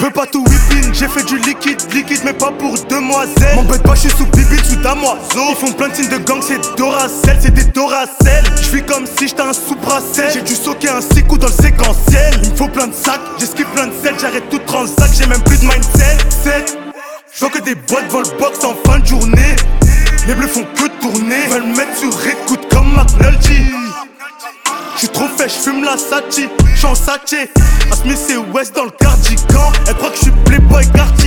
Veux pas tout whipping, j'ai fait du liquide mais pas pour demoiselles. M'embête pas, je suis sous bibite, sous damoiseau. Ils font plein de signes de gang, c'est Doracel, c'est des Doracel. J'vis comme si j'étais un sous-brassel. J'ai dû soquer un 6 coups dans le séquentiel. Il me faut plein de sacs, j'esquive plein de sel, j'arrête tout transac, j'ai même plus de mindset. J'vois que des boîtes volbox en fin de journée. Les bleus font que tourner, veulent mettre sur écoute comme McNulty. J'suis trop fait, j'fume la Sachi, j'suis en sachet. À Smith et West dans le cardigan. Elle croit que j'suis playboy quartier.